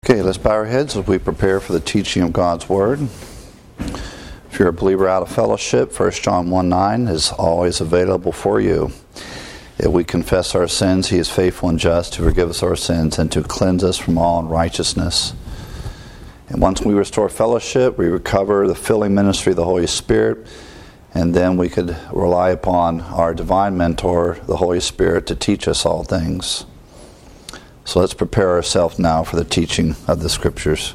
Okay, let's bow our heads as we prepare for the teaching of God's Word. If you're a believer out of fellowship, 1 John 1:9 is always available for you. If we confess our sins, He is faithful and just to forgive us our sins and to cleanse us from all unrighteousness. And once we restore fellowship, we recover the filling ministry of the Holy Spirit, and then we could rely upon our divine mentor, the Holy Spirit, to teach us all things. So let's prepare ourselves now for the teaching of the Scriptures.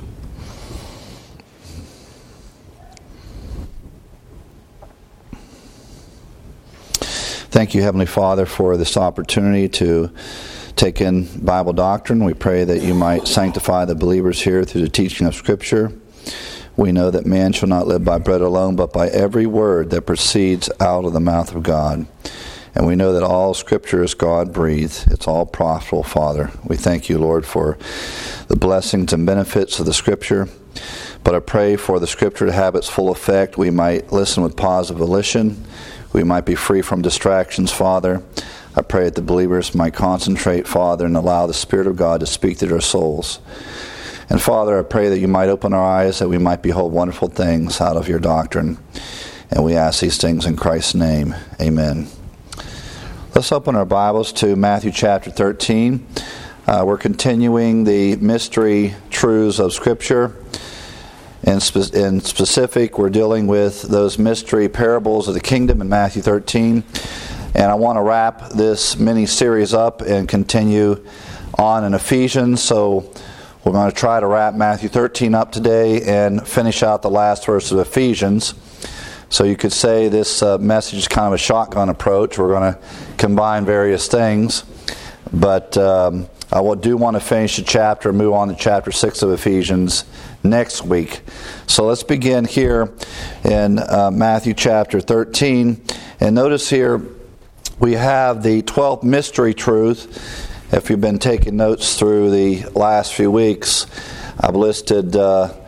Thank you, Heavenly Father, for this opportunity to take in Bible doctrine. We pray that you might sanctify the believers here through the teaching of Scripture. We know that man shall not live by bread alone, but by every word that proceeds out of the mouth of God. And we know that all Scripture is God-breathed. It's all profitable, Father. We thank you, Lord, for the blessings and benefits of the Scripture. But I pray for the Scripture to have its full effect. We might listen with positive volition. We might be free from distractions, Father. I pray that the believers might concentrate, Father, and allow the Spirit of God to speak to their souls. And Father, I pray that you might open our eyes, that we might behold wonderful things out of your doctrine. And we ask these things in Christ's name. Amen. Let's open our Bibles to Matthew chapter 13. We're continuing the mystery truths of Scripture. In specific, we're dealing with those mystery parables of the kingdom in Matthew 13. And I want to wrap this mini-series up and continue on in Ephesians. So we're going to try to wrap Matthew 13 up today and finish out the last verse of Ephesians. So you could say this message is kind of a shotgun approach. We're going to combine various things. But I do want to finish the chapter and move on to chapter 6 of Ephesians next week. So let's begin here in Matthew chapter 13. And notice here we have the 12th mystery truth. If you've been taking notes through the last few weeks, I've listed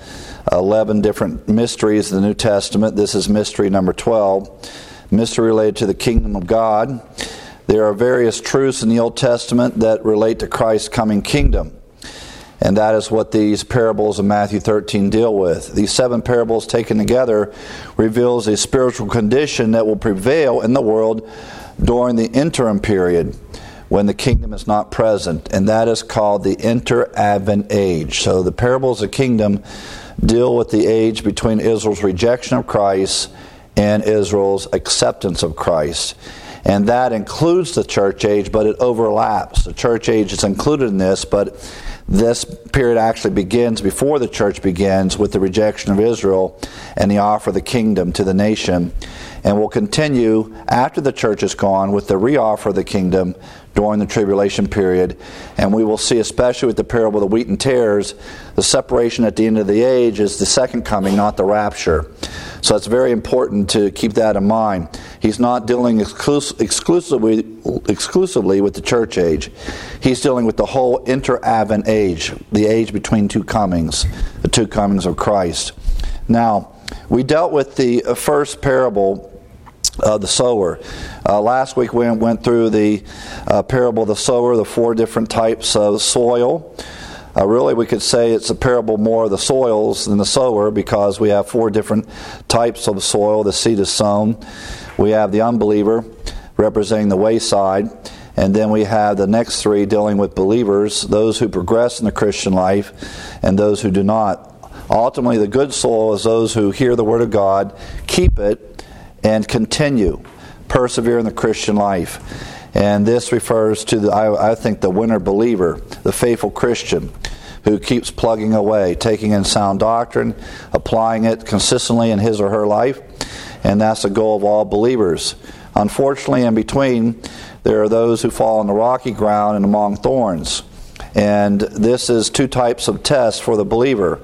11 different mysteries in the New Testament. This is mystery number 12, mystery related to the kingdom of God. There are various truths in the Old Testament that relate to Christ's coming kingdom. And that is what these parables of Matthew 13 deal with. These 7 parables taken together reveals a spiritual condition that will prevail in the world during the interim period when the kingdom is not present. And that is called the inter-advent age. So the parables of kingdom deal with the age between Israel's rejection of Christ and Israel's acceptance of Christ. And that includes the church age, but it overlaps. The church age is included in this, but this period actually begins before the church begins with the rejection of Israel and the offer of the kingdom to the nation. And will continue after the church is gone with the reoffer of the kingdom during the tribulation period. And we will see, especially with the parable of the wheat and tares, the separation at the end of the age is the second coming, not the rapture. So it's very important to keep that in mind. He's not dealing exclusively with the church age. He's dealing with the whole inter-advent age, the age between two comings, the two comings of Christ. Now, we dealt with the first parable of the sower. Last week we went through the parable of the sower, the 4 different types of soil. Really, we could say it's a parable more of the soils than the sower, because we have 4 different types of soil. The seed is sown. We have the unbeliever representing the wayside. And then we have the next 3 dealing with believers, those who progress in the Christian life and those who do not. Ultimately, the good soil is those who hear the Word of God, keep it, and continue, persevere in the Christian life. And this refers to, I think, the winner believer, the faithful Christian, who keeps plugging away, taking in sound doctrine, applying it consistently in his or her life. And that's the goal of all believers. Unfortunately, in between, there are those who fall on the rocky ground and among thorns. And this is 2 types of tests for the believer.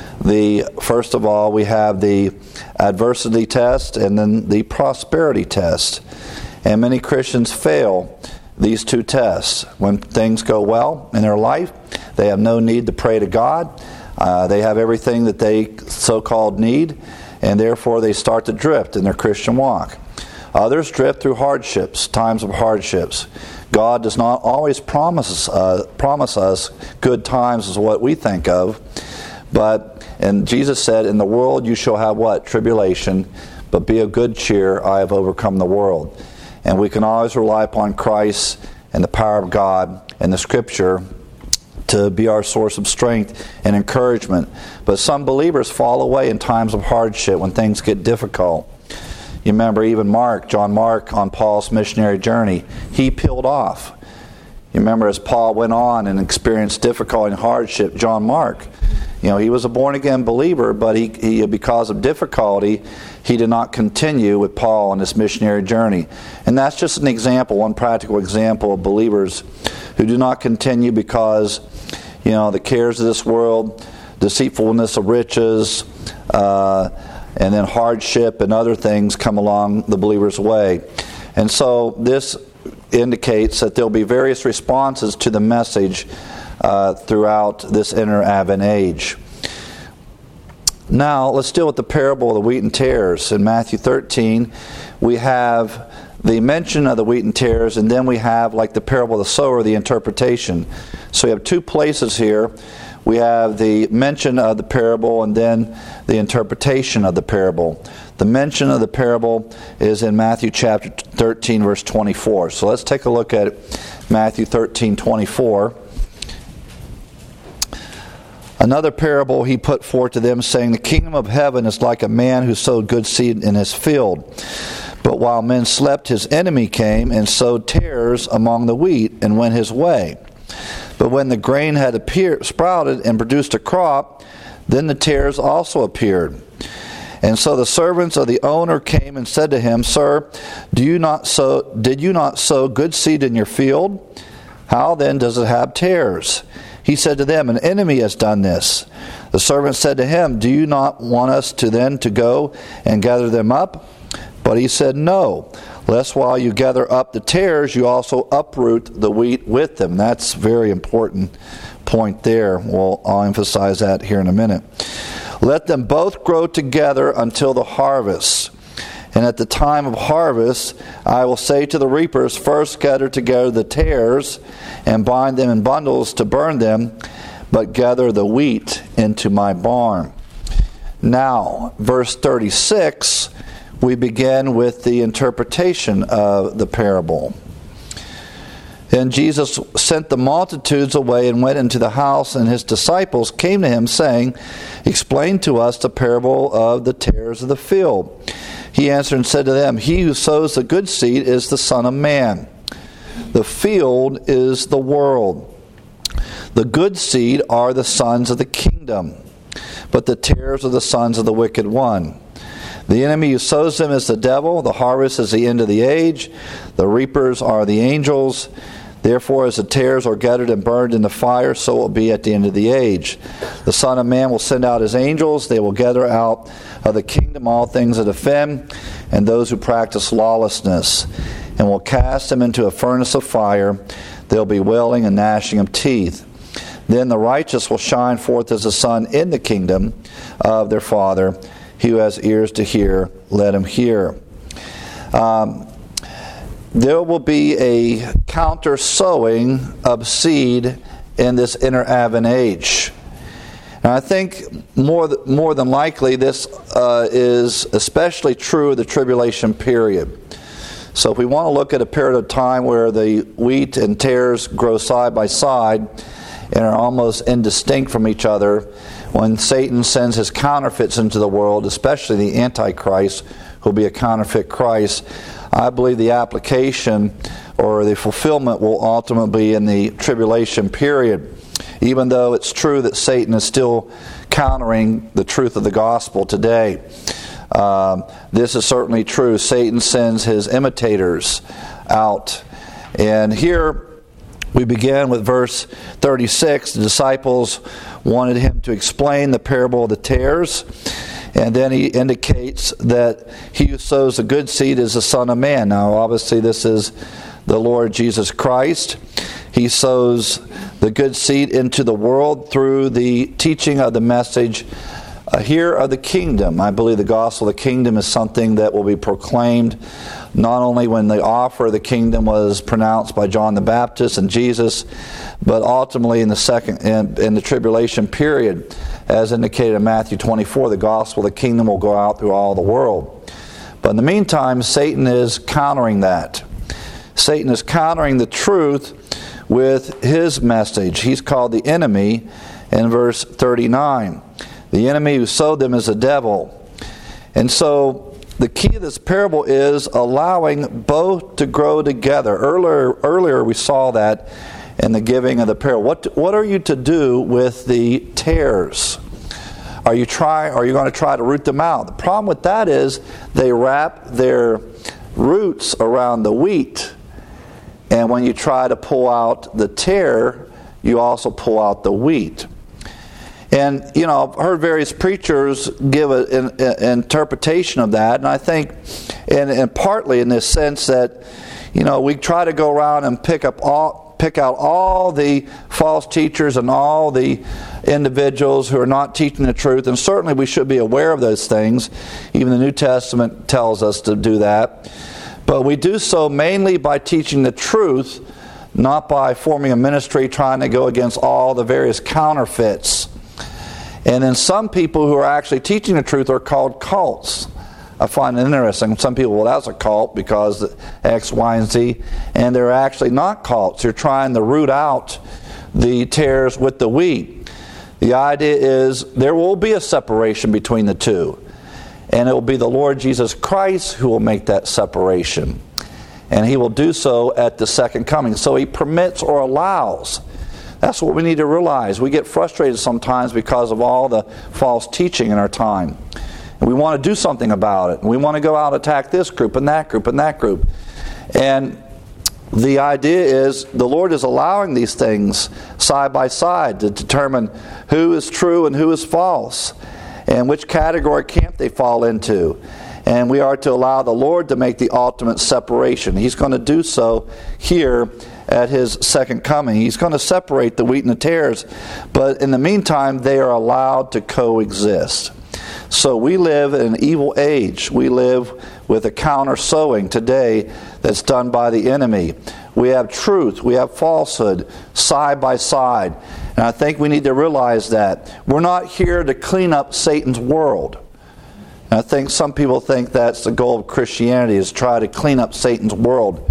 First of all, we have the adversity test and then the prosperity test. And many Christians fail these 2 tests. When things go well in their life, they have no need to pray to God. They have everything that they so-called need, and therefore they start to drift in their Christian walk. Others drift through hardships, times of hardships. God does not always promise us good times as what we think of. And Jesus said, in the world you shall have what? Tribulation. But be of good cheer, I have overcome the world. And we can always rely upon Christ and the power of God and the Scripture to be our source of strength and encouragement. But some believers fall away in times of hardship when things get difficult. You remember even John Mark, on Paul's missionary journey, he peeled off. You remember as Paul went on and experienced difficulty and hardship, John Mark, he was a born-again believer, but he because of difficulty, he did not continue with Paul on his missionary journey. And that's just an example, one practical example of believers who do not continue because, the cares of this world, deceitfulness of riches, and then hardship and other things come along the believer's way. And so this indicates that there will be various responses to the message throughout this inner Advent age. Now, let's deal with the parable of the wheat and tares. In Matthew 13, we have the mention of the wheat and tares, and then we have, like the parable of the sower, the interpretation. So we have two places here. We have the mention of the parable and then the interpretation of the parable. The mention of the parable is in Matthew chapter 13, verse 24. So let's take a look at Matthew 13, 24. Another parable he put forth to them, saying, the kingdom of heaven is like a man who sowed good seed in his field. But while men slept, his enemy came and sowed tares among the wheat and went his way. But when the grain had sprouted and produced a crop, then the tares also appeared. And so the servants of the owner came and said to him, Sir, did you not sow good seed in your field? How then does it have tares? He said to them, An enemy has done this. The servant said to him, Do you not want us to go and gather them up? But he said, No, lest while you gather up the tares, you also uproot the wheat with them. That's a very important point there. I'll emphasize that here in a minute. Let them both grow together until the harvest. And at the time of harvest, I will say to the reapers, First gather together the tares and bind them in bundles to burn them, but gather the wheat into my barn. Now, verse 36, we begin with the interpretation of the parable. And Jesus sent the multitudes away and went into the house, and his disciples came to him, saying, Explain to us the parable of the tares of the field. He answered and said to them, He who sows the good seed is the Son of Man. The field is the world. The good seed are the sons of the kingdom, but the tares are the sons of the wicked one. The enemy who sows them is the devil. The harvest is the end of the age. The reapers are the angels. Therefore, as the tares are gathered and burned in the fire, so it will be at the end of the age. The Son of Man will send out his angels. They will gather out of the kingdom all things that offend, and those who practice lawlessness, and will cast them into a furnace of fire. There will be wailing and gnashing of teeth. Then the righteous will shine forth as the sun in the kingdom of their Father. He who has ears to hear, let him hear. There will be a counter-sowing of seed in this inner Advent age. And I think more than likely this is especially true of the tribulation period. So if we want to look at a period of time where the wheat and tares grow side by side and are almost indistinct from each other, when Satan sends his counterfeits into the world, especially the Antichrist, who will be a counterfeit Christ, I believe the application or the fulfillment will ultimately be in the tribulation period, even though it's true that Satan is still countering the truth of the gospel today. This is certainly true. Satan sends his imitators out. And here we begin with verse 36. The disciples wanted him to explain the parable of the tares. And then he indicates that he who sows the good seed is the Son of Man. Now, obviously, this is the Lord Jesus Christ. He sows the good seed into the world through the teaching of the message here of the kingdom. I believe the gospel of the kingdom is something that will be proclaimed not only when the offer of the kingdom was pronounced by John the Baptist and Jesus, but ultimately in the tribulation period, as indicated in Matthew 24, the gospel of the kingdom will go out through all the world. But in the meantime, Satan is countering that. Satan is countering the truth with his message. He's called the enemy in verse 39. The enemy who sowed them is the devil. And so the key of this parable is allowing both to grow together. Earlier we saw that in the giving of the parable. What are you to do with the tares? Are you going to try to root them out? The problem with that is they wrap their roots around the wheat. And when you try to pull out the tare, you also pull out the wheat. And, I've heard various preachers give an interpretation of that. And I think, and partly in this sense that, we try to go around and pick out all the false teachers and all the individuals who are not teaching the truth. And certainly we should be aware of those things. Even the New Testament tells us to do that. But we do so mainly by teaching the truth, not by forming a ministry trying to go against all the various counterfeits. And then some people who are actually teaching the truth are called cults. I find it interesting. Some people, well, that's a cult because X, Y, and Z. And they're actually not cults. They're trying to root out the tares with the wheat. The idea is there will be a separation between the two. And it will be the Lord Jesus Christ who will make that separation. And He will do so at the second coming. So He permits or allows. That's what we need to realize. We get frustrated sometimes because of all the false teaching in our time. And we want to do something about it. And we want to go out and attack this group and that group and that group. And the idea is the Lord is allowing these things side by side to determine who is true and who is false. And which category camp they fall into. And we are to allow the Lord to make the ultimate separation. He's going to do so here at His second coming. He's going to separate the wheat and the tares. But in the meantime, they are allowed to coexist. So we live in an evil age. We live with a counter sowing today that's done by the enemy. We have truth, we have falsehood side by side. And I think we need to realize that. We're not here to clean up Satan's world. And I think some people think that's the goal of Christianity, is try to clean up Satan's world.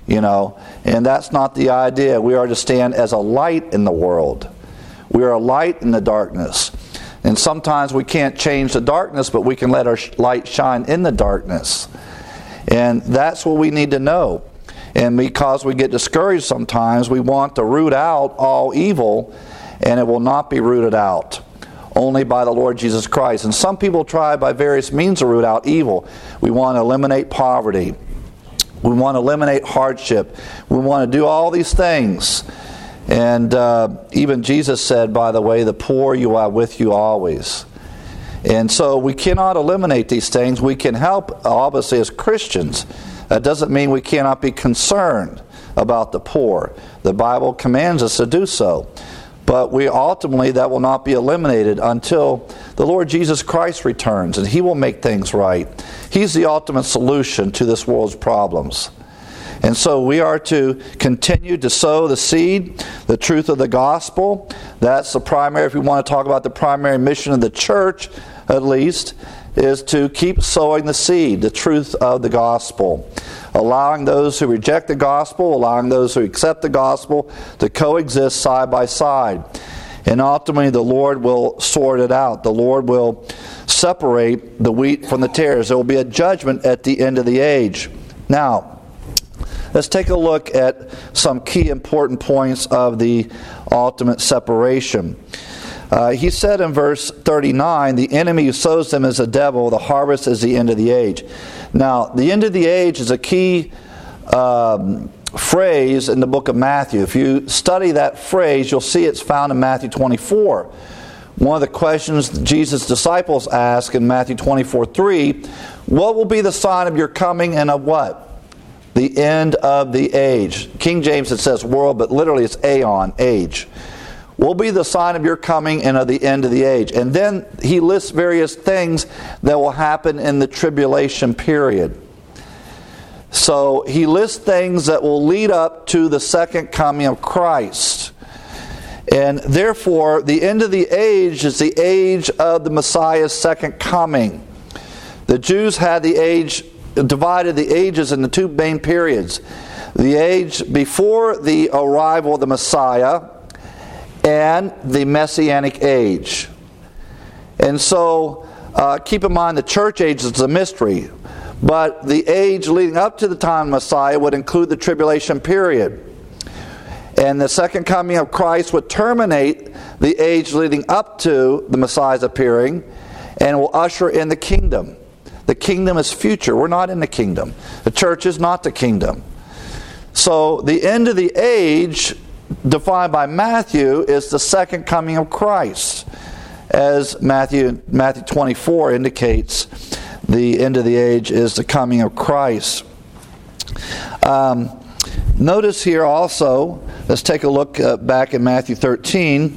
And that's not the idea. We are to stand as a light in the world. We are a light in the darkness. And sometimes we can't change the darkness, but we can let our light shine in the darkness. And that's what we need to know. And because we get discouraged sometimes, we want to root out all evil, and it will not be rooted out. Only by the Lord Jesus Christ. And some people try by various means to root out evil. We want to eliminate poverty. We want to eliminate hardship. We want to do all these things. And even Jesus said, by the way, the poor you are with you always. And so we cannot eliminate these things. We can help, obviously, as Christians. That doesn't mean we cannot be concerned about the poor. The Bible commands us to do so. But ultimately that will not be eliminated until the Lord Jesus Christ returns, and He will make things right. He's the ultimate solution to this world's problems. And so we are to continue to sow the seed, the truth of the gospel. That's the primary, if we want to talk about the primary mission of the church, at least, is to keep sowing the seed, the truth of the gospel. Allowing those who reject the gospel, allowing those who accept the gospel to coexist side by side. And ultimately the Lord will sort it out. The Lord will separate the wheat from the tares. There will be a judgment at the end of the age. Now, let's take a look at some key important points of the ultimate separation. He said in verse 39, the enemy who sows them is the devil, the harvest is the end of the age. Now, the end of the age is a key phrase in the book of Matthew. If you study that phrase, you'll see it's found in Matthew 24. One of the questions Jesus' disciples ask in Matthew 24:3, what will be the sign of your coming and of what? The end of the age. King James, it says world, but literally it's aeon, age. Will be the sign of your coming and of the end of the age. And then he lists various things that will happen in the tribulation period. So he lists things that will lead up to the second coming of Christ. And therefore, the end of the age is the age of the Messiah's second coming. The Jews had divided the ages into two main periods. The age before the arrival of the Messiah and the Messianic age. And so, keep in mind the church age is a mystery. But the age leading up to the time of Messiah would include the tribulation period. And the second coming of Christ would terminate the age leading up to the Messiah's appearing and will usher in the kingdom. The kingdom is future. We're not in the kingdom. The church is not the kingdom. So the end of the age, defined by Matthew, is the second coming of Christ. As Matthew 24 indicates, the end of the age is the coming of Christ. Notice here also, let's take a look back in Matthew 13.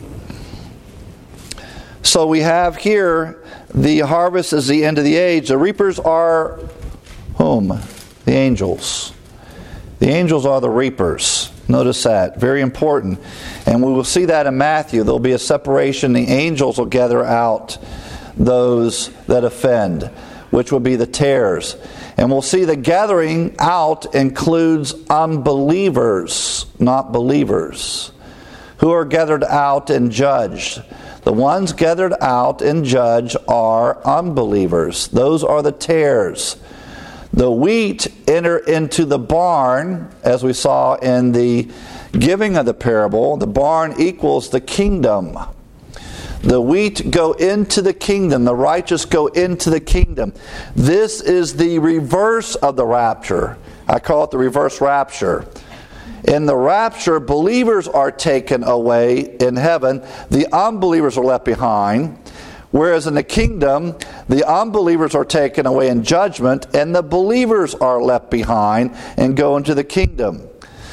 So we have here, the harvest is the end of the age. The reapers are whom? The angels. The angels are the reapers. Notice that. Very important. And we will see that in Matthew. There will be a separation. The angels will gather out those that offend, which will be the tares. And we'll see the gathering out includes unbelievers, not believers, who are gathered out and judged. The ones gathered out and judged are unbelievers. Those are the tares. The wheat enter into the barn, as we saw in the giving of the parable. The barn equals the kingdom. The wheat go into the kingdom. The righteous go into the kingdom. This is the reverse of the rapture. I call it the reverse rapture. In the rapture, believers are taken away in heaven. The unbelievers are left behind. Whereas in the kingdom, the unbelievers are taken away in judgment, and the believers are left behind and go into the kingdom.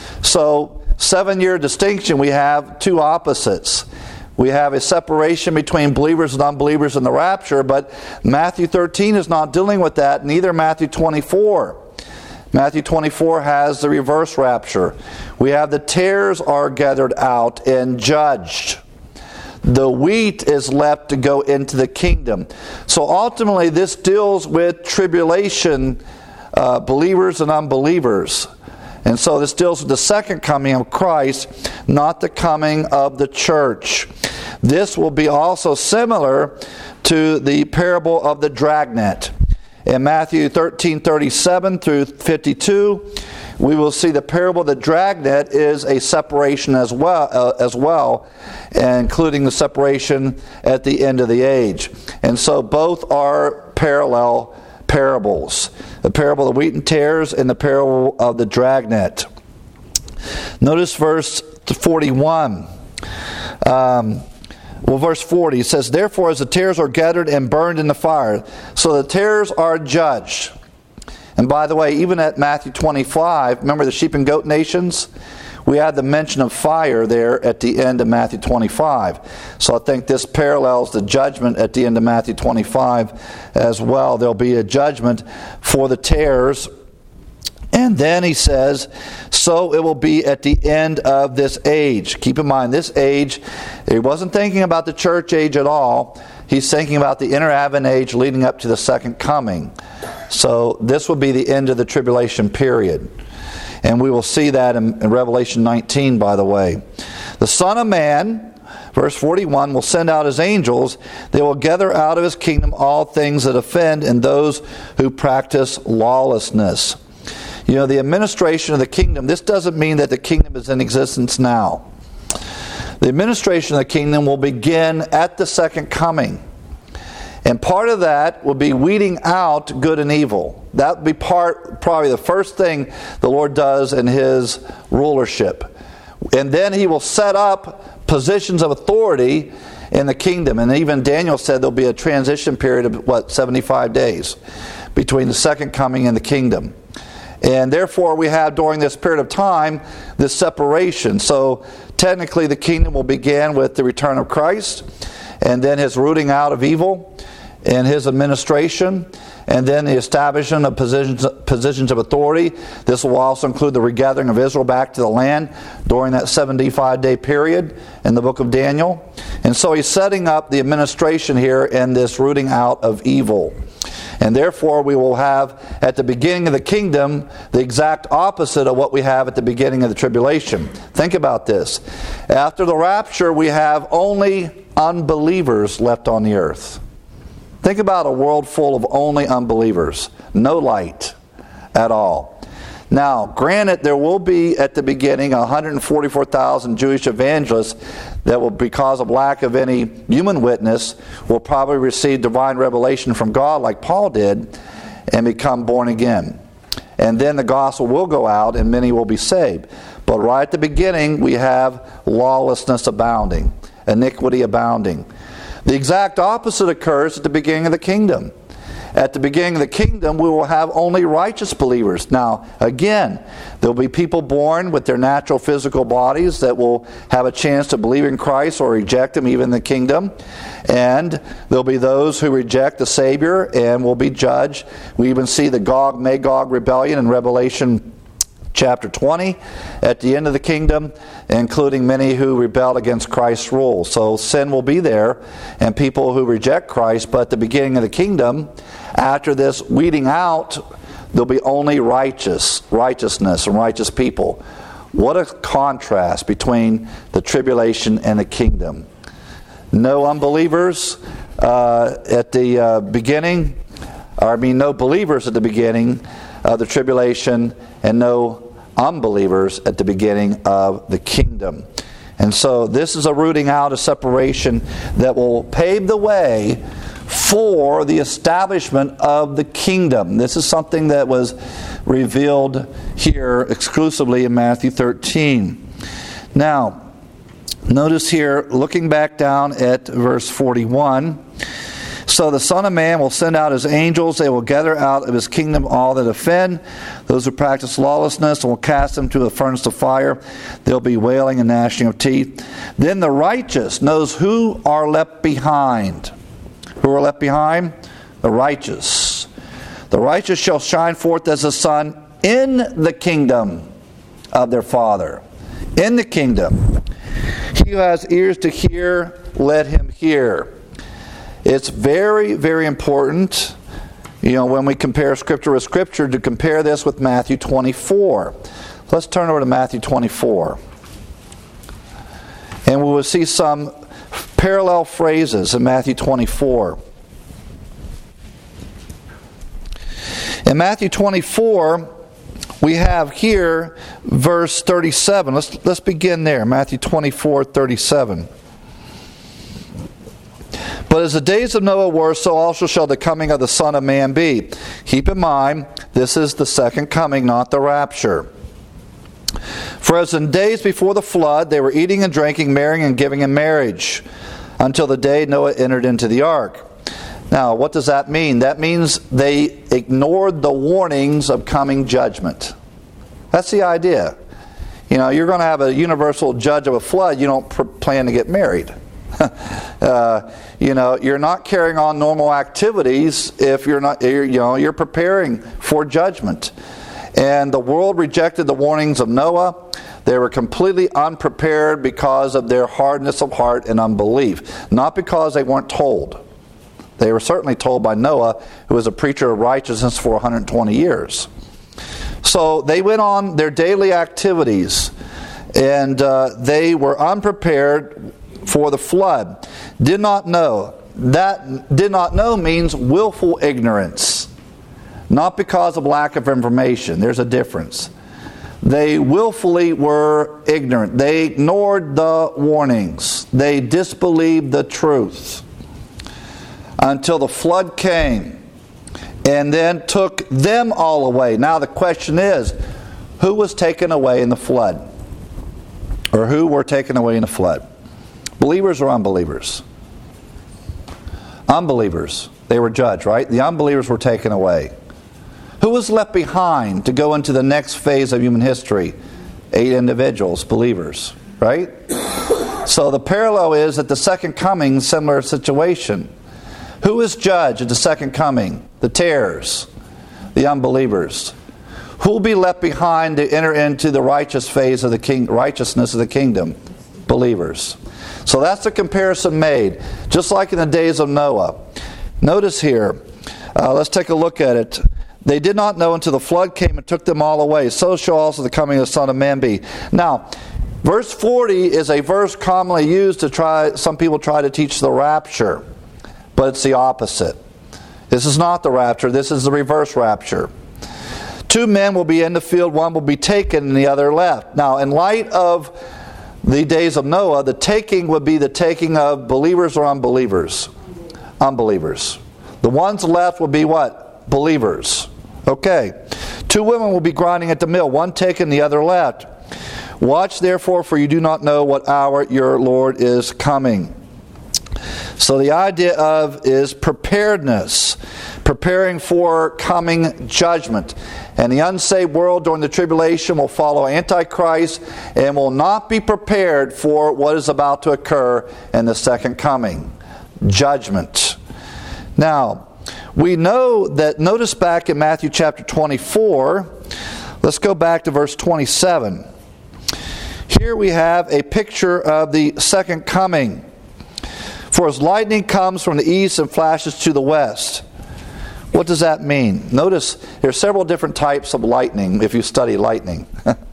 So, 7-year distinction, we have two opposites. We have a separation between believers and unbelievers in the rapture, but Matthew 13 is not dealing with that, neither Matthew 24. Matthew 24 has the reverse rapture. We have the tares are gathered out and judged. The wheat is left to go into the kingdom. So ultimately this deals with tribulation, believers and unbelievers. And so this deals with the second coming of Christ, not the coming of the church. This will be also similar to the parable of the dragnet. In Matthew 13:37 through 52, we will see the parable of the dragnet is a separation as well, including the separation at the end of the age. And so both are parallel parables. The parable of the wheat and tares and the parable of the dragnet. Notice verse 41. Verse 40, it says, "Therefore as the tares are gathered and burned in the fire." So the tares are judged. And by the way, even at Matthew 25, remember the sheep and goat nations? We had the mention of fire there at the end of Matthew 25. So I think this parallels the judgment at the end of Matthew 25 as well. There'll be a judgment for the tares. And then he says, so it will be at the end of this age. Keep in mind, this age, he wasn't thinking about the church age at all. He's thinking about the inner Advent age leading up to the second coming. So this will be the end of the tribulation period. And we will see that in Revelation 19, by the way. The Son of Man, verse 41, will send out his angels. They will gather out of his kingdom all things that offend and those who practice lawlessness. You know, the administration of the kingdom, this doesn't mean that the kingdom is in existence now. The administration of the kingdom will begin at the second coming. And part of that will be weeding out good and evil. That will be probably the first thing the Lord does in his rulership. And then he will set up positions of authority in the kingdom. And even Daniel said there'll be a transition period of, 75 days between the second coming and the kingdom. And therefore we have during this period of time this separation. So technically the kingdom will begin with the return of Christ and then his rooting out of evil. in his administration, and then the establishment of positions of authority. This will also include the regathering of Israel back to the land during that 75-day period in the book of Daniel. And so he's setting up the administration here in this rooting out of evil. And therefore we will have at the beginning of the kingdom the exact opposite of what we have at the beginning of the tribulation. Think about this. After the rapture, we have only unbelievers left on the earth. Think about a world full of only unbelievers. No light at all. Now, granted, there will be at the beginning 144,000 Jewish evangelists that will, because of lack of any human witness, will probably receive divine revelation from God like Paul did and become born again. And then the gospel will go out and many will be saved. But right at the beginning, we have lawlessness abounding, iniquity abounding. The exact opposite occurs at the beginning of the kingdom. At the beginning of the kingdom, we will have only righteous believers. Now, again, there will be people born with their natural physical bodies that will have a chance to believe in Christ or reject Him even in the kingdom. And there will be those who reject the Savior and will be judged. We even see the Gog-Magog rebellion in Revelation chapter 20 at the end of the kingdom, including many who rebelled against Christ's rule. So sin will be there and people who reject Christ, but at the beginning of the kingdom, after this weeding out, there'll be only righteousness and righteous people. What a contrast between the tribulation and the kingdom. No unbelievers at the beginning, no believers at the beginning of the tribulation, and no unbelievers at the beginning of the kingdom. And so this is a rooting out, a separation that will pave the way for the establishment of the kingdom. This is something that was revealed here exclusively in Matthew 13. Now, notice here, looking back down at verse 41, so the Son of Man will send out His angels. They will gather out of His kingdom all that offend, those who practice lawlessness, and will cast them to the furnace of fire. There will be wailing and gnashing of teeth. Then the righteous knows who are left behind. Who are left behind? The righteous. The righteous shall shine forth as the sun in the kingdom of their Father. In the kingdom. He who has ears to hear, let him hear. It's very, very important, when we compare Scripture with Scripture, to compare this with Matthew 24. Let's turn over to Matthew 24. And we will see some parallel phrases in Matthew 24. In Matthew 24, we have here verse 37. Let's begin there. Matthew 24:37. But as the days of Noah were, so also shall the coming of the Son of Man be. Keep in mind, this is the second coming, not the rapture. For as in days before the flood, they were eating and drinking, marrying and giving in marriage, until the day Noah entered into the ark. Now, what does that mean? That means they ignored the warnings of coming judgment. That's the idea. You're going to have a universal judge of a flood. You don't plan to get married. You're not carrying on normal activities if you're preparing for judgment. And the world rejected the warnings of Noah. They were completely unprepared because of their hardness of heart and unbelief. Not because they weren't told. They were certainly told by Noah, who was a preacher of righteousness for 120 years. So they went on their daily activities, and they were unprepared for the flood. Did not know. That did not know means willful ignorance. Not because of lack of information. There's a difference. They willfully were ignorant. They ignored the warnings. They disbelieved the truth. Until the flood came and then took them all away. Now the question is, who was taken away in the flood? Or who were taken away in the flood? Believers or unbelievers? Unbelievers. They were judged, right? The unbelievers were taken away. Who was left behind to go into the next phase of human history? 8 individuals, believers, right? So the parallel is at the second coming, similar situation. Who is judge at the second coming? The tares, the unbelievers. Who will be left behind to enter into the righteous phase of the righteousness of the kingdom? Believers. So that's the comparison made, just like in the days of Noah. Notice here, let's take a look at it. They did not know until the flood came and took them all away. So shall also the coming of the Son of Man be. Now, verse 40 is a verse commonly used to some people try to teach the rapture, but it's the opposite. This is not the rapture, this is the reverse rapture. 2 men will be in the field, one will be taken and the other left. Now, in light of the days of Noah, the taking would be the taking of believers or unbelievers? Unbelievers. The ones left would be what? Believers. Okay. 2 women will be grinding at the mill, one taken, the other left. Watch therefore, for you do not know what hour your Lord is coming. So the idea of is preparedness, preparing for coming judgment. And the unsaved world during the tribulation will follow Antichrist and will not be prepared for what is about to occur in the second coming. Judgment. Now, we know that, notice back in Matthew chapter 24, let's go back to verse 27. Here we have a picture of the second coming. For as lightning comes from the east and flashes to the west. What does that mean? Notice there are several different types of lightning if you study lightning.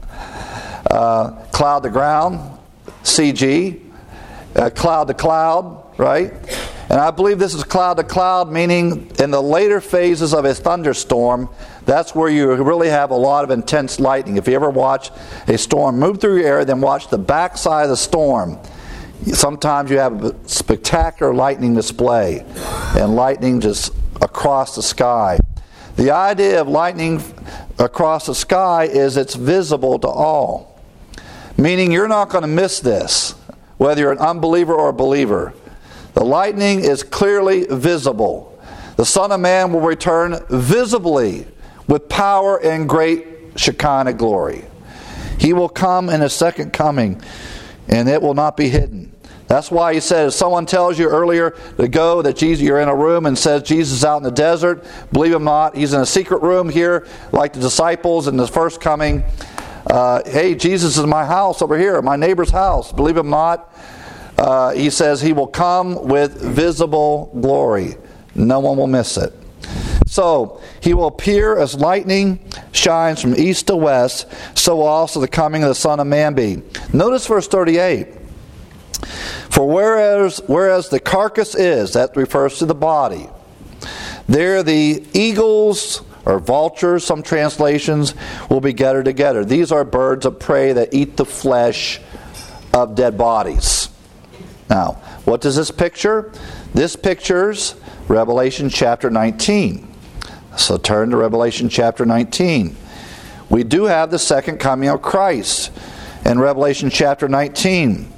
Cloud to ground, CG, cloud to cloud, right? And I believe this is cloud to cloud, meaning in the later phases of a thunderstorm, that's where you really have a lot of intense lightning. If you ever watch a storm move through your area, then watch the backside of the storm. Sometimes you have a spectacular lightning display, and lightning just across the sky. The idea of lightning across the sky is it's visible to all. Meaning you're not going to miss this, whether you're an unbeliever or a believer. The lightning is clearly visible. The Son of Man will return visibly with power and great Shekinah glory. He will come in His second coming, and it will not be hidden. That's why He said, if someone tells you earlier to go, that Jesus, you're in a room and says Jesus is out in the desert, believe him not. He's in a secret room here, like the disciples in the first coming. Hey, Jesus is in my house over here, my neighbor's house. Believe him not. He says He will come with visible glory. No one will miss it. So, He will appear as lightning shines from east to west, so will also the coming of the Son of Man be. Notice verse 38. For whereas the carcass is, that refers to the body, there the eagles or vultures, some translations, will be gathered together. These are birds of prey that eat the flesh of dead bodies. Now, what does this picture? This pictures Revelation chapter 19. So turn to Revelation chapter 19. We do have the second coming of Christ in Revelation chapter 19.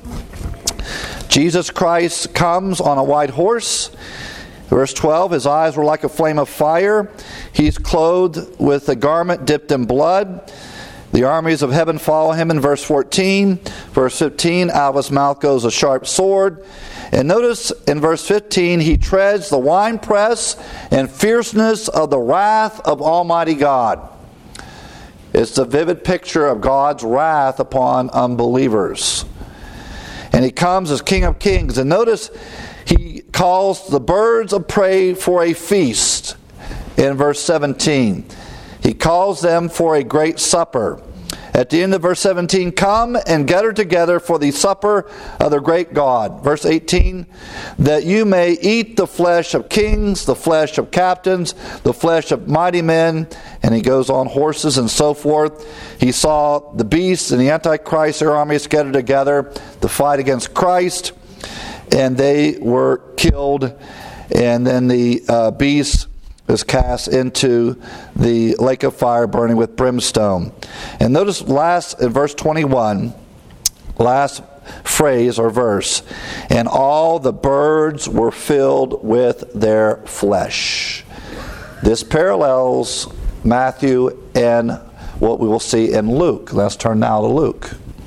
Jesus Christ comes on a white horse. Verse 12, His eyes were like a flame of fire. He's clothed with a garment dipped in blood. The armies of heaven follow Him in verse 14. Verse 15, out of His mouth goes a sharp sword. And notice in verse 15, He treads the winepress and fierceness of the wrath of Almighty God. It's a vivid picture of God's wrath upon unbelievers. And He comes as King of Kings. And notice He calls the birds of prey for a feast in verse 17. He calls them for a great supper. At the end of verse 17, come and gather together for the supper of the great God. Verse 18, that you may eat the flesh of kings, the flesh of captains, the flesh of mighty men. And he goes on, horses and so forth. He saw the beasts and the Antichrist, their armies gathered together to fight against Christ. And they were killed. And then the beast is cast into the lake of fire burning with brimstone. And notice last in verse 21, last phrase or verse, and all the birds were filled with their flesh. This parallels Matthew and what we will see in Luke. Let's turn now to Luke.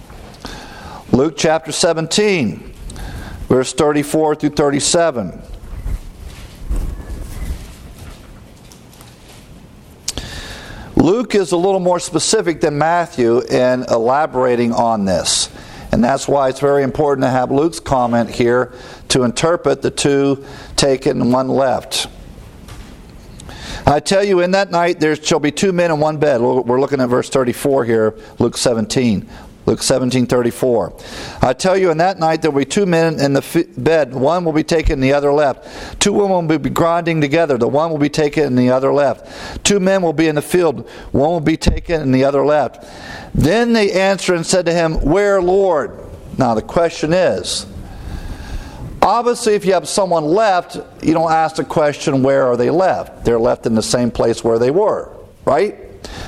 Luke chapter 17, verse 34 through 37. Luke is a little more specific than Matthew in elaborating on this. And that's why it's very important to have Luke's comment here to interpret the two taken and one left. I tell you, in that night there shall be two men in one bed. We're looking at verse 34 here, Luke 17. Luke 17:34. I tell you, in that night there will be two men in the bed. One will be taken and the other left. Two women will be grinding together. The one will be taken and the other left. Two men will be in the field. One will be taken and the other left. Then they answered and said to him, Where, Lord? Now the question is, obviously if you have someone left, you don't ask the question, where are they left? They're left in the same place where they were, right?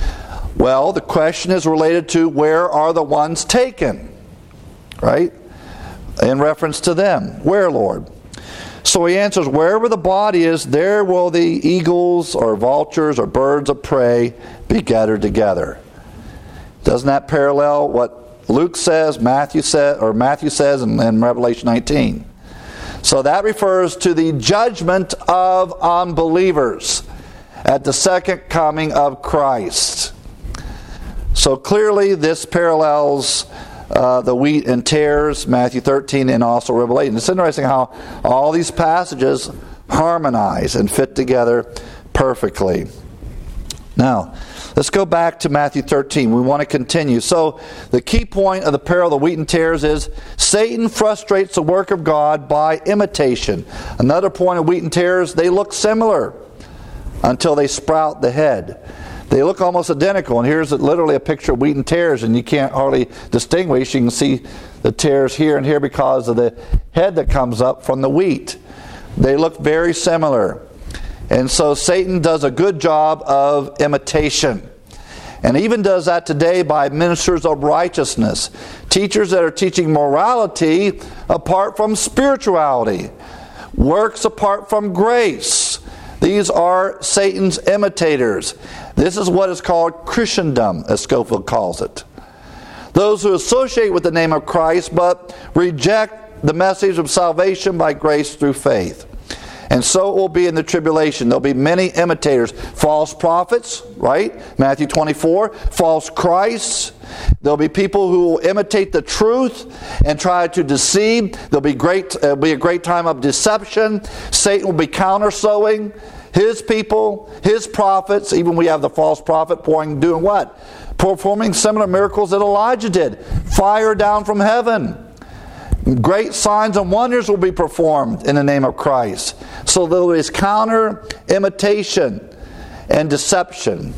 Well, the question is related to where are the ones taken, right? In reference to them. Where, Lord? So he answers, wherever the body is, there will the eagles or vultures or birds of prey be gathered together. Doesn't that parallel what Luke says, Matthew says in Revelation 19? So that refers to the judgment of unbelievers at the second coming of Christ. So clearly this parallels the wheat and tares, Matthew 13, and also Revelation. It's interesting how all these passages harmonize and fit together perfectly. Now, let's go back to Matthew 13. We want to continue. So the key point of the parable of the wheat and tares is Satan frustrates the work of God by imitation. Another point of wheat and tares, they look similar until they sprout the head. They look almost identical, and here's literally a picture of wheat and tares, and you can't hardly distinguish. You can see the tares here and here because of the head that comes up from the wheat. They look very similar. And so Satan does a good job of imitation. And even does that today by ministers of righteousness. Teachers that are teaching morality apart from spirituality. Works apart from grace. These are Satan's imitators. This is what is called Christendom, as Scofield calls it. Those who associate with the name of Christ but reject the message of salvation by grace through faith. And so it will be in the tribulation. There'll be many imitators. False prophets, right? Matthew 24. False Christs. There'll be people who will imitate the truth and try to deceive. There'll be a great time of deception. Satan will be counter-sowing his people, his prophets. Even we have the false prophet doing what? Performing similar miracles that Elijah did. Fire down from heaven. Great signs and wonders will be performed in the name of Christ. So there is counter imitation and deception.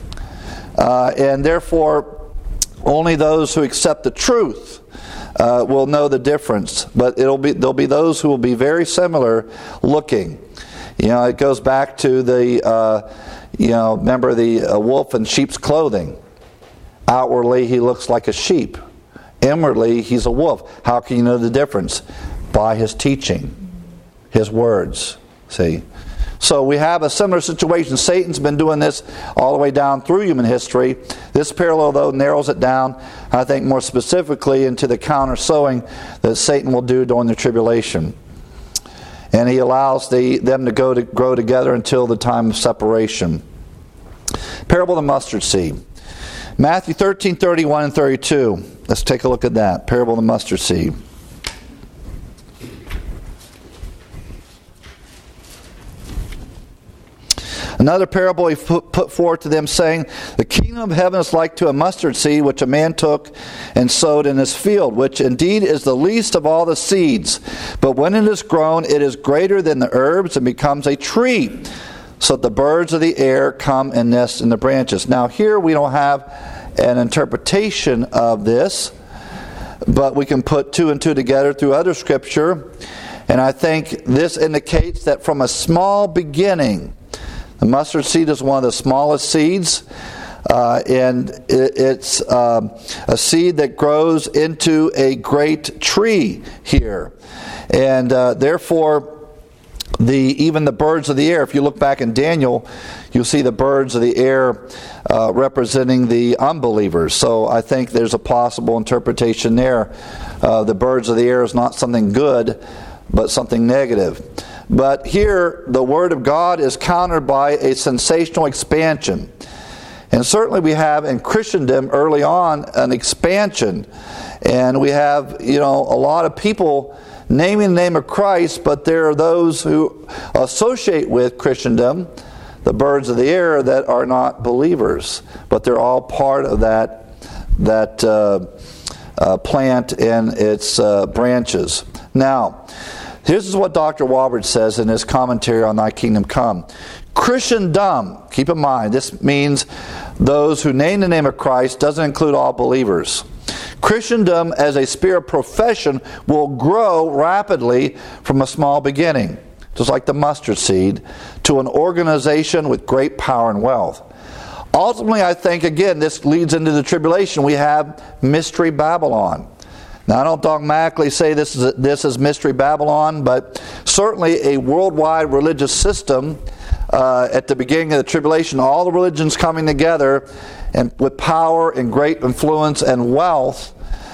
And therefore, only those who accept the truth will know the difference. But there'll be those who will be very similar looking. You know, it goes back to the, remember the wolf in sheep's clothing. Outwardly, he looks like a sheep. Inwardly, he's a wolf. How can you know the difference? By his teaching, his words. See? So we have a similar situation. Satan's been doing this all the way down through human history. This parallel, though, narrows it down, I think, more specifically into the counter-sowing that Satan will do during the tribulation. And he allows them to grow together until the time of separation. Parable of the mustard seed. Matthew 13, 31 and 32. Let's take a look at that. Parable of the mustard seed. Another parable he put forth to them, saying, The kingdom of heaven is like to a mustard seed, which a man took and sowed in his field, which indeed is the least of all the seeds. But when it is grown, it is greater than the herbs and becomes a tree, so that the birds of the air come and nest in the branches. Now here we don't have an interpretation of this, but we can put two and two together through other scripture. And I think this indicates that from a small beginning, the mustard seed is one of the smallest seeds, and it's a seed that grows into a great tree here. And therefore, even the birds of the air, if you look back in Daniel, you'll see the birds of the air representing the unbelievers. So I think there's a possible interpretation there. The birds of the air is not something good, but something negative. But here, the Word of God is countered by a sensational expansion. And certainly we have in Christendom early on an expansion. And we have, a lot of people naming the name of Christ, but there are those who associate with Christendom, the birds of the air, that are not believers. But they're all part of that plant and its branches. Now, here's what Dr. Walvoord says in his commentary on Thy Kingdom Come. Christendom, keep in mind, this means those who name the name of Christ, doesn't include all believers. Christendom as a spirit profession will grow rapidly from a small beginning, just like the mustard seed, to an organization with great power and wealth. Ultimately, I think, again, this leads into the tribulation. We have Mystery Babylon. Now, I don't dogmatically say this is Mystery Babylon, but certainly a worldwide religious system at the beginning of the tribulation, all the religions coming together and with power and great influence and wealth.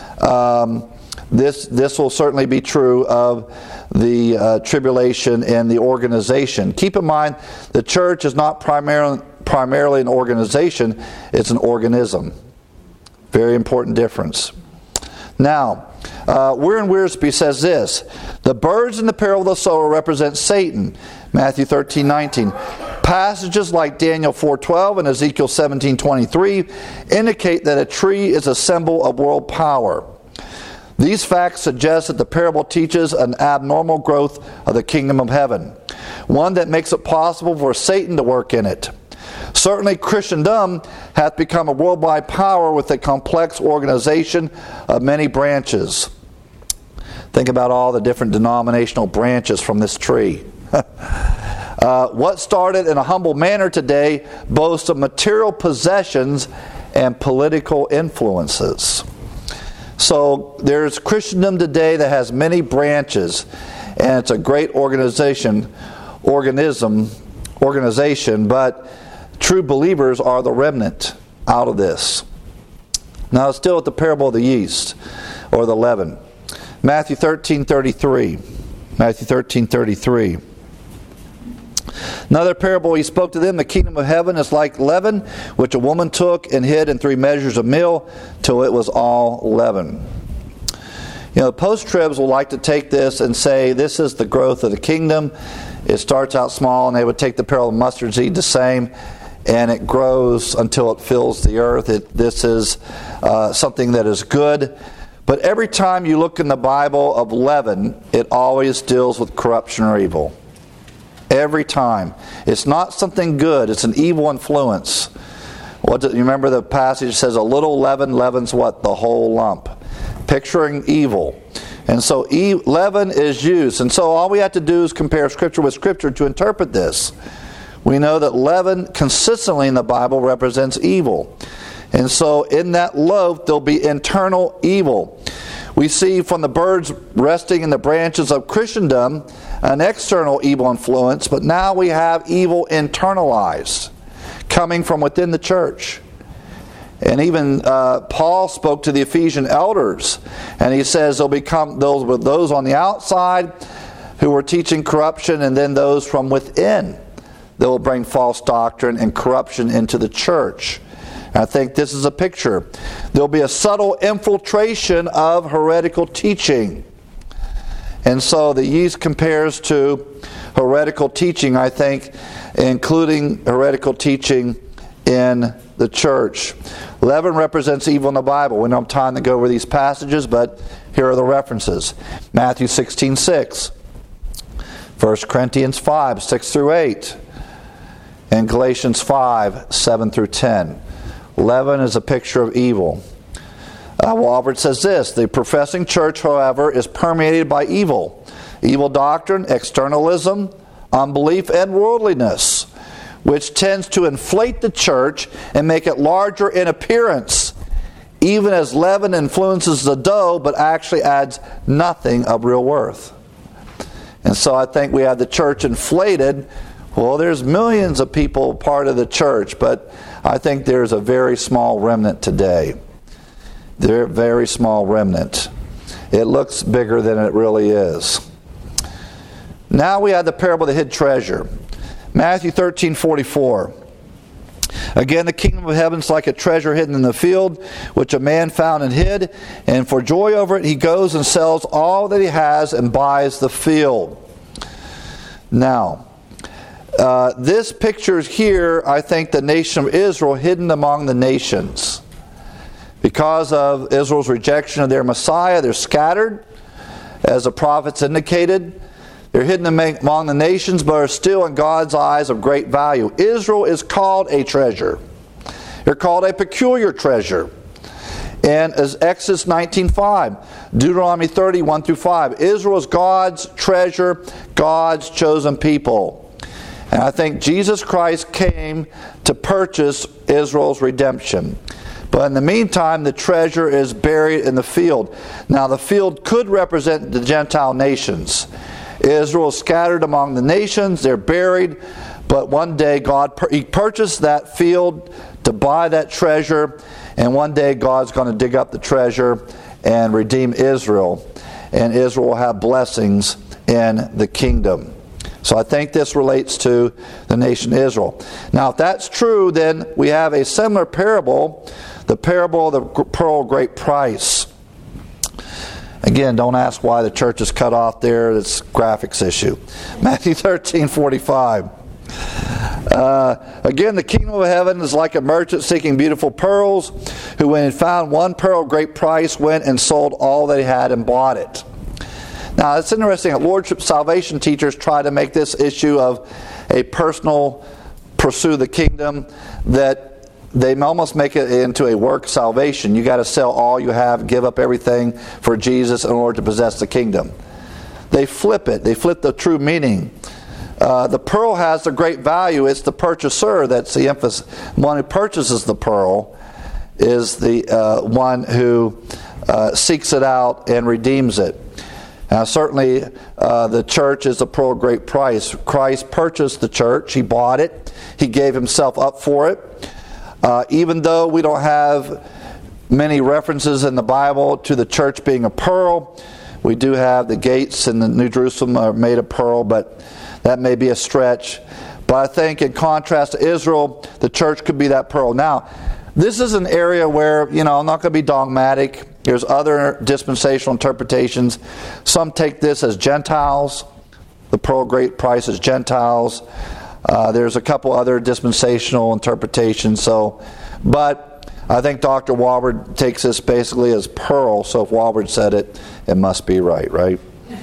This will certainly be true of the tribulation and the organization. Keep in mind, the church is not primarily an organization, it's an organism. Very important difference. Now, Warren Wiersbe says this: the birds in the parable of the sower represent Satan, Matthew 13:19. Passages like Daniel 4:12 and Ezekiel 17:23 indicate that a tree is a symbol of world power. These facts suggest that the parable teaches an abnormal growth of the kingdom of heaven, one that makes it possible for Satan to work in it. Certainly Christendom hath become a worldwide power with a complex organization of many branches. Think about all the different denominational branches from this tree. What started in a humble manner today boasts of material possessions and political influences. So there's Christendom today that has many branches, and it's a great organization, but true believers are the remnant out of this. Now, still at the parable of the yeast, or the leaven. Matthew 13:33. Matthew 13:33. Another parable he spoke to them, the kingdom of heaven is like leaven, which a woman took and hid in 3 measures of meal, till it was all leaven. Post-tribs will like to take this and say, this is the growth of the kingdom. It starts out small, and they would take the parable of mustard seed the same, and it grows until it fills the earth. This is something that is good. But every time you look in the Bible of leaven, it always deals with corruption or evil. Every time. It's not something good. It's an evil influence. You remember the passage says, a little leaven leavens what? The whole lump. Picturing evil. And so leaven is used. And so all we have to do is compare Scripture with Scripture to interpret this. We know that leaven consistently in the Bible represents evil. And so in that loaf there'll be internal evil. We see from the birds resting in the branches of Christendom an external evil influence, but now we have evil internalized, coming from within the church. And even Paul spoke to the Ephesian elders, and he says there'll become those on the outside who are teaching corruption, and then those from within that will bring false doctrine and corruption into the church. I think this is a picture. There'll be a subtle infiltration of heretical teaching. And so the yeast compares to heretical teaching, I think, including heretical teaching in the church. Leaven represents evil in the Bible. We don't have time to go over these passages, but here are the references. Matthew 16:6, 1 Corinthians 5, 6 through 8, and Galatians 5, 7 through 10. Leaven is a picture of evil. Walvoord says this: the professing church, however, is permeated by evil. Evil doctrine, externalism, unbelief, and worldliness, which tends to inflate the church and make it larger in appearance, even as leaven influences the dough, but actually adds nothing of real worth. And so I think we have the church inflated. Well, there's millions of people part of the church, but I think there's a very small remnant today. They're a very small remnant. It looks bigger than it really is. Now we have the parable of the hid treasure. Matthew 13:44. Again, the kingdom of heaven is like a treasure hidden in the field, which a man found and hid. And for joy over it, he goes and sells all that he has and buys the field. Now, this pictures here, I think, the nation of Israel hidden among the nations. Because of Israel's rejection of their Messiah, they're scattered, as the prophets indicated. They're hidden among the nations, but are still in God's eyes of great value. Israel is called a treasure. They're called a peculiar treasure. And as Exodus 19:5, Deuteronomy 30:1-5, Israel is God's treasure, God's chosen people. And I think Jesus Christ came to purchase Israel's redemption. But in the meantime, the treasure is buried in the field. Now, the field could represent the Gentile nations. Israel is scattered among the nations, they're buried, but one day He purchased that field to buy that treasure, and one day God's going to dig up the treasure and redeem Israel, and Israel will have blessings in the kingdom. So I think this relates to the nation Israel. Now, if that's true, then we have a similar parable, the parable of the pearl of great price. Again, don't ask why the church is cut off there. It's a graphics issue. Matthew 13:45. Again, the kingdom of heaven is like a merchant seeking beautiful pearls, who when he found one pearl of great price, went and sold all that he had and bought it. Now, it's interesting that Lordship salvation teachers try to make this issue of a personal pursuit of the kingdom, that they almost make it into a work salvation. You got to sell all you have, give up everything for Jesus in order to possess the kingdom. They flip it. They flip the true meaning. The pearl has the great value. It's the purchaser that's the emphasis. One who purchases the pearl is the one who seeks it out and redeems it. Now, certainly, the church is a pearl of great price. Christ purchased the church. He bought it. He gave himself up for it. Even though we don't have many references in the Bible to the church being a pearl, we do have the gates in the New Jerusalem are made of pearl, but that may be a stretch. But I think in contrast to Israel, the church could be that pearl. Now, this is an area where, I'm not going to be dogmatic. There's other dispensational interpretations. Some take this as Gentiles. The pearl of great price is Gentiles. There's a couple other dispensational interpretations. But I think Dr. Walbert takes this basically as pearl. So if Walbert said it, it must be right?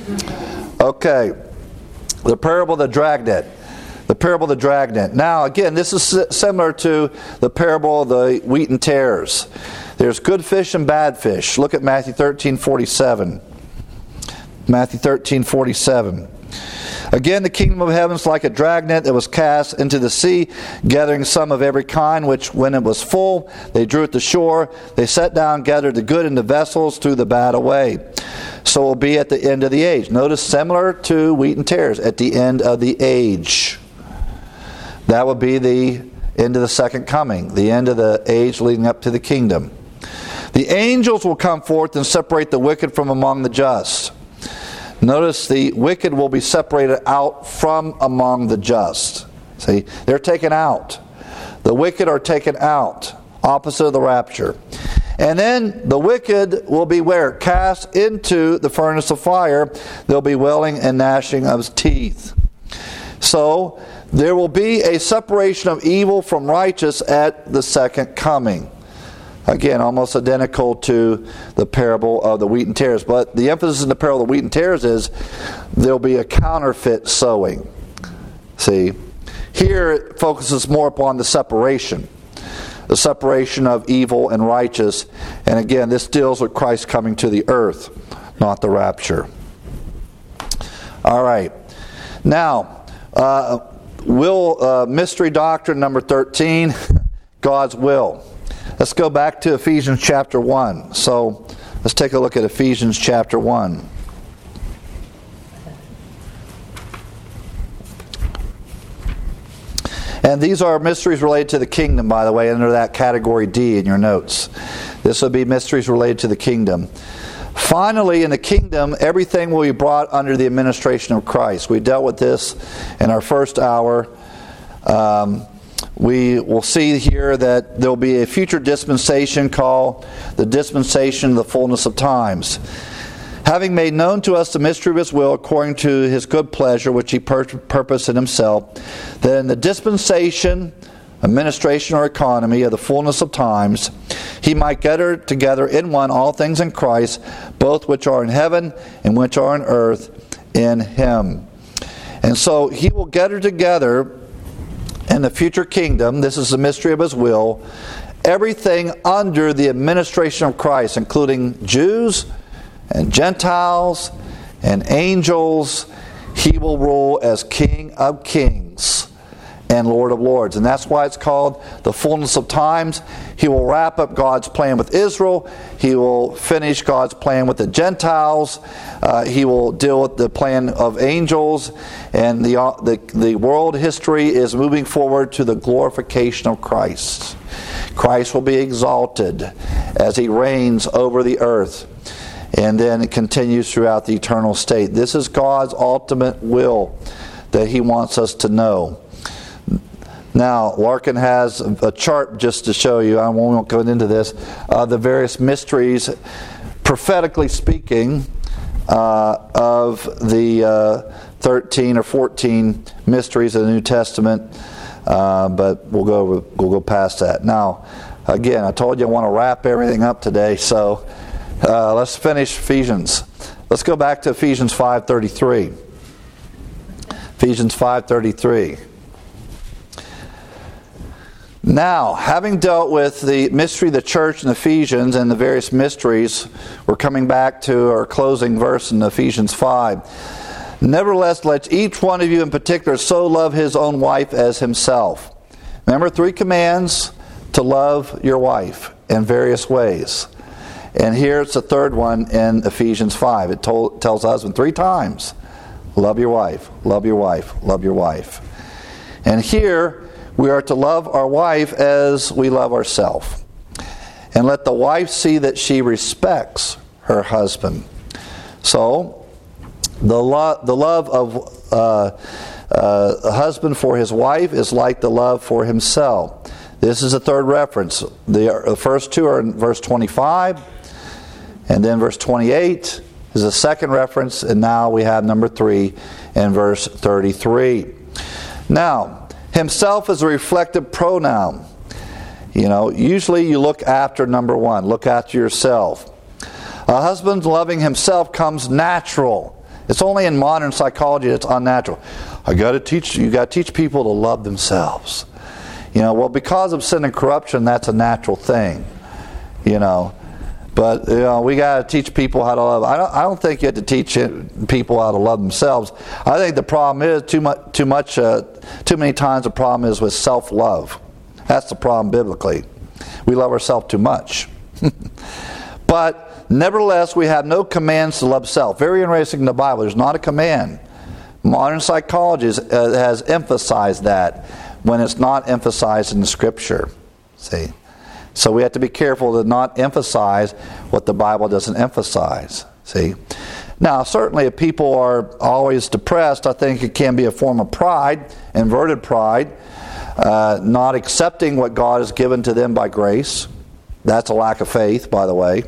Okay. The parable of the dragnet. The parable of the dragnet. Now, again, this is similar to the parable of the wheat and tares. There's good fish and bad fish. Look at Matthew 13:47. Matthew 13:47. Again, the kingdom of heaven is like a dragnet that was cast into the sea, gathering some of every kind, which when it was full, they drew it to shore. They sat down, gathered the good into vessels, threw the bad away. So it will be at the end of the age. Notice, similar to wheat and tares, at the end of the age. That would be the end of the second coming, the end of the age leading up to the kingdom. The angels will come forth and separate the wicked from among the just. Notice the wicked will be separated out from among the just. See, they're taken out. The wicked are taken out, opposite of the rapture. And then the wicked will be where? Cast into the furnace of fire. They'll be wailing and gnashing of teeth. So there will be a separation of evil from righteous at the second coming. Again, almost identical to the parable of the wheat and tares. But the emphasis in the parable of the wheat and tares is there'll be a counterfeit sowing. See, here it focuses more upon the separation of evil and righteous. And again, this deals with Christ coming to the earth, not the rapture. All right. Now, mystery doctrine number 13, God's will. Let's go back to Ephesians chapter 1. So let's take a look at Ephesians chapter 1. And these are mysteries related to the kingdom, by the way, under that category D in your notes. This will be mysteries related to the kingdom. Finally, in the kingdom, everything will be brought under the administration of Christ. We dealt with this in our first hour. we will see here that there will be a future dispensation called the dispensation of the fullness of times. Having made known to us the mystery of His will according to His good pleasure, which He purposed in Himself, that in the dispensation, administration, or economy of the fullness of times, He might gather together in one all things in Christ, both which are in heaven and which are on earth in Him. And so He will gather together in the future kingdom, this is the mystery of His will, everything under the administration of Christ, including Jews and Gentiles and angels. He will rule as King of kings and Lord of lords. And that's why it's called the fullness of times. He will wrap up God's plan with Israel. He will finish God's plan with the Gentiles. He will deal with the plan of angels. And the world history is moving forward to the glorification of Christ. Christ will be exalted as He reigns over the earth. And then it continues throughout the eternal state. This is God's ultimate will that He wants us to know. Now, Larkin has a chart just to show you, I won't go into this, the various mysteries, prophetically speaking, of the 13 or 14 mysteries of the New Testament, but we'll go past that. Now, again, I told you I want to wrap everything up today, so let's finish Ephesians. Let's go back to Ephesians 5:33. Ephesians 5:33. Now, having dealt with the mystery of the church in Ephesians and the various mysteries, we're coming back to our closing verse in Ephesians 5. Nevertheless, let each one of you in particular so love his own wife as himself. Remember, 3 commands to love your wife in various ways. And here's the third one in Ephesians 5. It tells husband 3 times, love your wife, love your wife, love your wife. And here, we are to love our wife as we love ourselves. And let the wife see that she respects her husband. So, the love of a husband for his wife is like the love for himself. This is the third reference. The first 2 are in verse 25. And then verse 28 is the second reference. And now we have number 3 in verse 33. Now, himself is a reflective pronoun. You know, usually you look after number 1. Look after yourself. A husband loving himself comes natural. It's only in modern psychology that's unnatural. You got to teach people to love themselves. You know, well, because of sin and corruption, that's a natural thing. You know, but you know, we got to teach people how to love. I don't think you have to teach people how to love themselves. I think the problem is too many times the problem is with self-love. That's the problem biblically. We love ourselves too much. But nevertheless, we have no commands to love self. Very interesting in the Bible. There's not a command. Modern psychology has emphasized that when it's not emphasized in the Scripture. See? So we have to be careful to not emphasize what the Bible doesn't emphasize. See? Now, certainly if people are always depressed, I think it can be a form of pride, inverted pride, not accepting what God has given to them by grace. That's a lack of faith, by the way.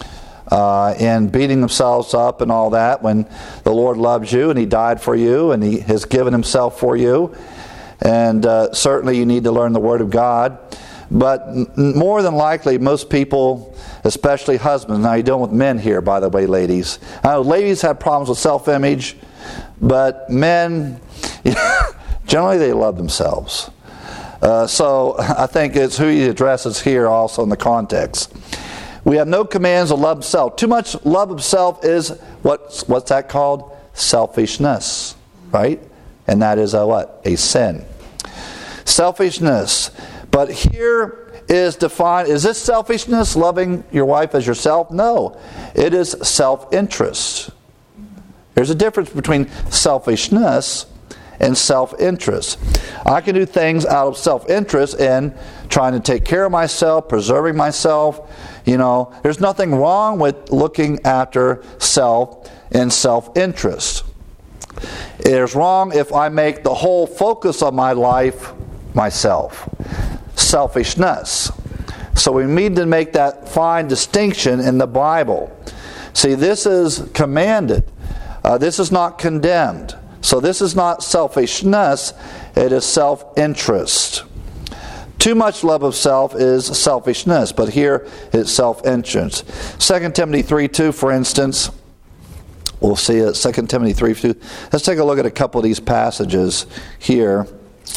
And beating themselves up and all that when the Lord loves you and He died for you and He has given Himself for you. And certainly you need to learn the Word of God. But more than likely, most people, especially husbands, now you're dealing with men here, by the way, ladies. I know ladies have problems with self-image, but men, generally they love themselves. So I think it's who he addresses here also in the context. We have no commands to love self. Too much love of self is, what's that called? Selfishness, right? And that is a sin. Selfishness. But here is defined, is this selfishness, loving your wife as yourself? No. It is self-interest. There's a difference between selfishness and self-interest. I can do things out of self-interest and trying to take care of myself, preserving myself. You know, there's nothing wrong with looking after self and self-interest. It is wrong if I make the whole focus of my life myself. Selfishness. So we need to make that fine distinction in the Bible. See, this is commanded. This is not condemned. So this is not selfishness, it is self-interest. Too much love of self is selfishness, but here it's self-interest. 2 Timothy 3:2, for instance, we'll see it, 2 Timothy 3:2. Let's take a look at a couple of these passages here.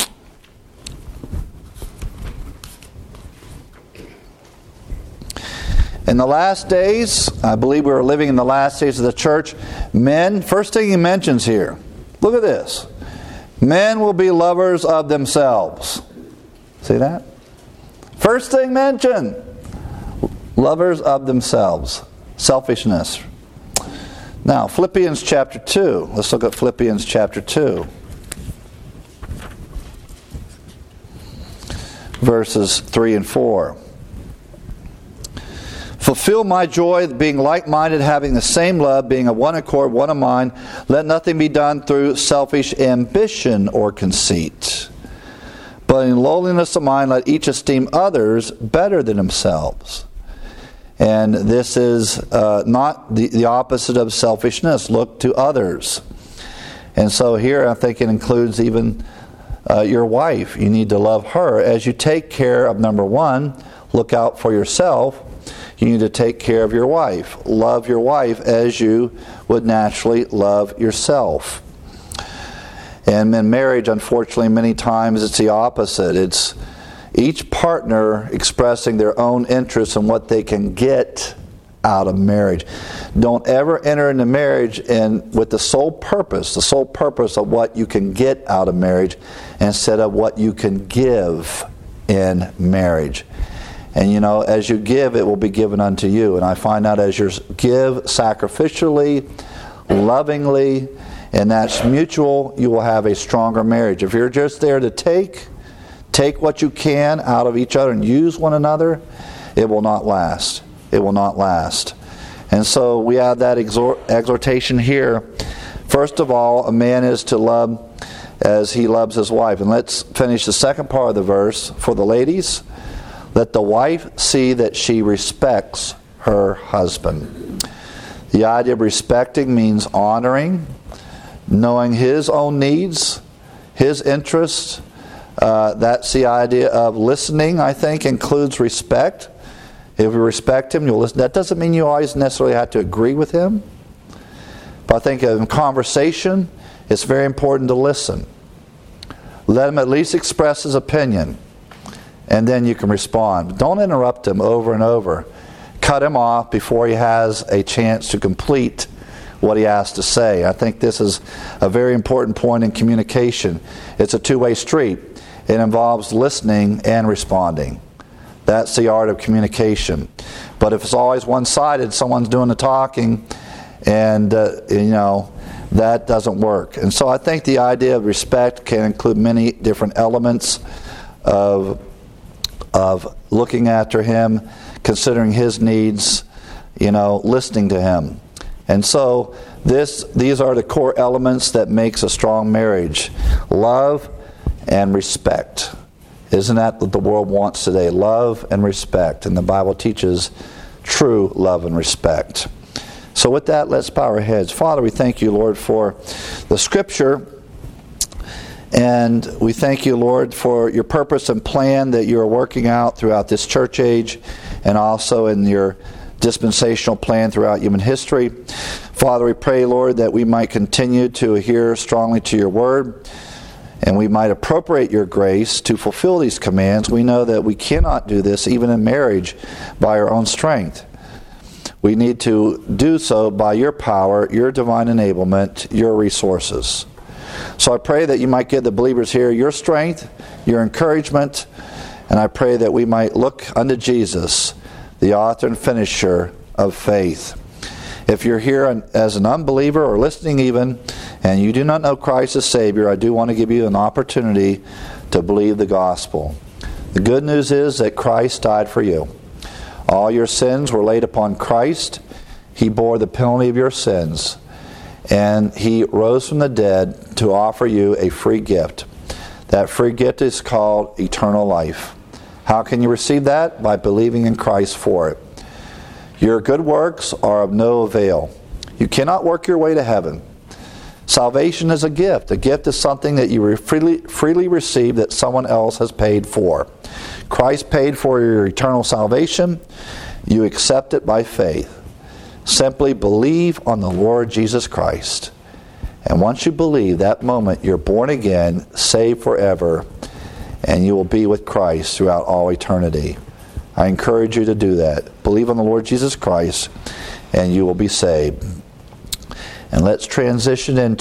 In the last days, I believe we are living in the last days of the church, men, first thing he mentions here, look at this. Men will be lovers of themselves. See that? First thing mentioned, lovers of themselves. Selfishness. Now, Philippians chapter 2. Let's look at Philippians chapter 2. Verses 3 and 4. Fulfill my joy, being like-minded, having the same love, being of one accord, one of mind. Let nothing be done through selfish ambition or conceit. But in lowliness of mind, let each esteem others better than themselves. And this is not the opposite of selfishness. Look to others. And so here I think it includes even your wife. You need to love her as you take care of, number one, look out for yourself. You need to take care of your wife. Love your wife as you would naturally love yourself. And in marriage, unfortunately, many times it's the opposite. It's each partner expressing their own interests in what they can get out of marriage. Don't ever enter into marriage with the sole purpose of what you can get out of marriage instead of what you can give in marriage. And you know, as you give, it will be given unto you. And I find out as you give sacrificially, lovingly, and that's mutual, you will have a stronger marriage. If you're just there to take what you can out of each other and use one another, it will not last. It will not last. And so we have that exhortation here. First of all, a man is to love as he loves his wife. And let's finish the second part of the verse for the ladies. Let the wife see that she respects her husband. The idea of respecting means honoring, knowing his own needs, his interests. That's the idea of listening, I think, includes respect. If you respect him, you'll listen. That doesn't mean you always necessarily have to agree with him. But I think in conversation, it's very important to listen. Let him at least express his opinion. And then you can respond. Don't interrupt him over and over. Cut him off before he has a chance to complete what he has to say. I think this is a very important point in communication. It's a two-way street. It involves listening and responding. That's the art of communication. But if it's always one-sided, someone's doing the talking, and that doesn't work. And so I think the idea of respect can include many different elements of looking after him, considering his needs, listening to him. And so these are the core elements that makes a strong marriage. Love and respect. Isn't that what the world wants today? Love and respect. And the Bible teaches true love and respect. So with that, let's bow our heads. Father, we thank you, Lord, for the Scripture. And we thank you, Lord, for your purpose and plan that you are working out throughout this church age and also in your dispensational plan throughout human history. Father, we pray, Lord, that we might continue to adhere strongly to your word and we might appropriate your grace to fulfill these commands. We know that we cannot do this even in marriage by our own strength. We need to do so by your power, your divine enablement, your resources. So I pray that you might give the believers here your strength, your encouragement, and I pray that we might look unto Jesus, the author and finisher of faith. If you're here as an unbeliever or listening even, and you do not know Christ as Savior, I do want to give you an opportunity to believe the gospel. The good news is that Christ died for you. All your sins were laid upon Christ. He bore the penalty of your sins. And He rose from the dead to offer you a free gift. That free gift is called eternal life. How can you receive that? By believing in Christ for it. Your good works are of no avail. You cannot work your way to heaven. Salvation is a gift. A gift is something that you freely receive that someone else has paid for. Christ paid for your eternal salvation. You accept it by faith. Simply believe on the Lord Jesus Christ. And once you believe, that moment you're born again, saved forever, and you will be with Christ throughout all eternity. I encourage you to do that. Believe on the Lord Jesus Christ, and you will be saved. And let's transition into